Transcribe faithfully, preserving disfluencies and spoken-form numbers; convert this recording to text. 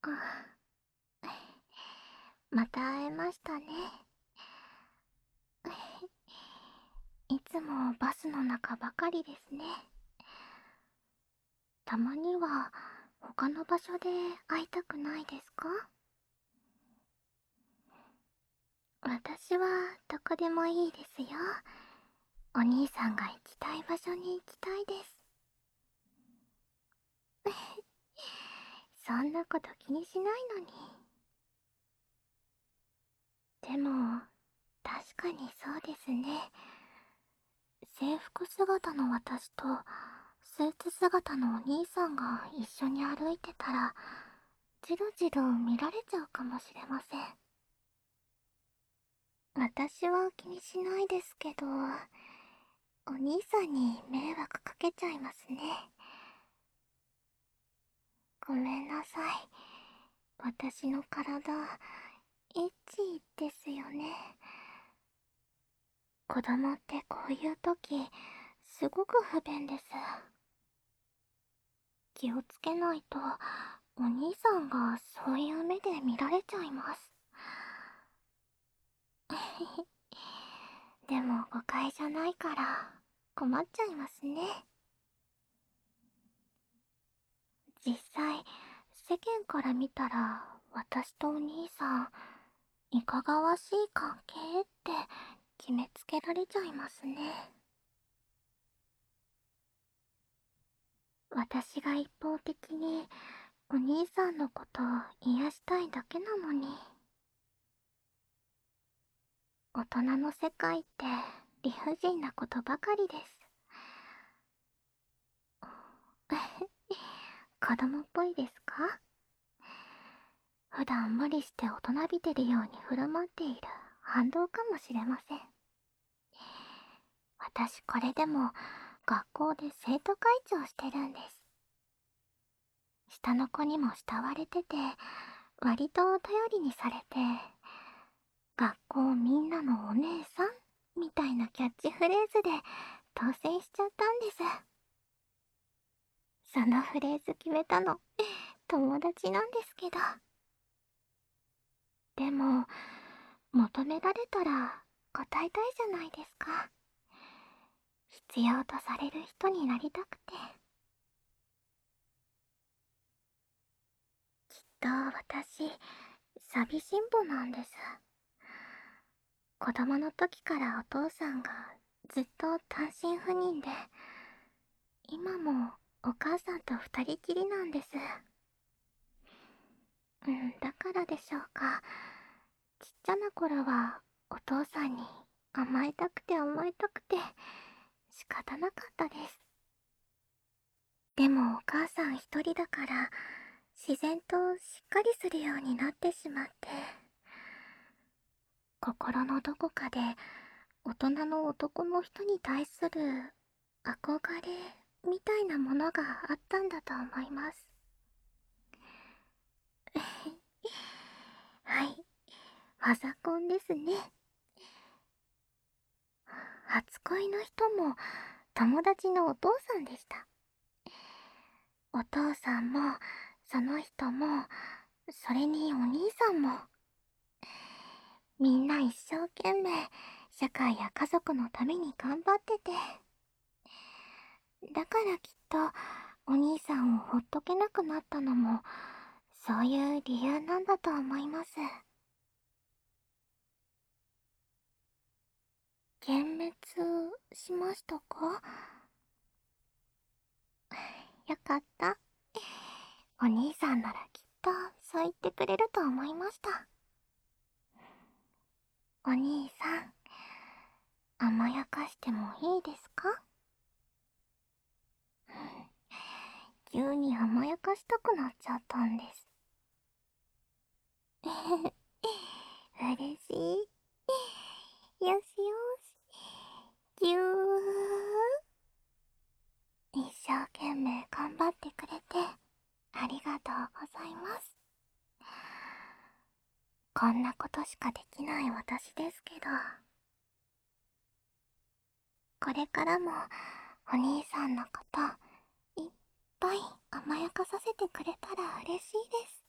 あ、また会えましたね。いつもバスの中ばかりですね。たまには他の場所で会いたくないですか？私はどこでもいいですよ。お兄さんが行きたい場所に行きたいです。そんなこと気にしないのに。でも、確かにそうですね。制服姿の私とスーツ姿のお兄さんが一緒に歩いてたら、じろじろ見られちゃうかもしれません。私は気にしないですけど、お兄さんに迷惑かけちゃいますね。ごめんなさい。私の体、エッチですよね。子供ってこういう時、すごく不便です。気をつけないと、お兄さんがそういう目で見られちゃいます。でも誤解じゃないから困っちゃいますね。実際、世間から見たら私とお兄さん、いかがわしい関係って決めつけられちゃいますね。私が一方的にお兄さんのことを癒したいだけなのに。大人の世界って理不尽なことばかりです。子供っぽいですか？普段無理して大人びてるように振る舞っている反動かもしれません。私これでも学校で生徒会長してるんです。下の子にも慕われてて、割と頼りにされて、学校みんなのお姉さんみたいなキャッチフレーズで当選しちゃったんです。そのフレーズ決めたの友達なんですけど。でも、求められたら答えたいじゃないですか。必要とされる人になりたくて。きっと私、寂しんぼなんです。子供の時からお父さんがずっと単身赴任で、今もお母さんと二人きりなんです。うん、だからでしょうか。ちっちゃな頃はお父さんに甘えたくて甘えたくて仕方なかったです。でもお母さん一人だから自然としっかりするようになってしまって、心のどこかで大人の男の人に対する憧れみたいなものがあったんだと思います。はい、ファザコンですね。初恋の人も友達のお父さんでした。お父さんもその人も、それにお兄さんも、みんな一生懸命社会や家族のために頑張ってて、だからきっとお兄さんをほっとけなくなったのもそういう理由なんだと思います。幻滅しましたか？よかった。お兄さんならきっとそう言ってくれると思いました。お兄さん、甘やかしてもいいですか？急に甘やかしたくなっちゃったんです。嬉しい。よしよし。ぎゅー。一生懸命頑張ってくれてありがとうございます。こんなことしかできない私ですけど、これからもお兄さんのこといっぱい甘やかさせてくれたら嬉しいです。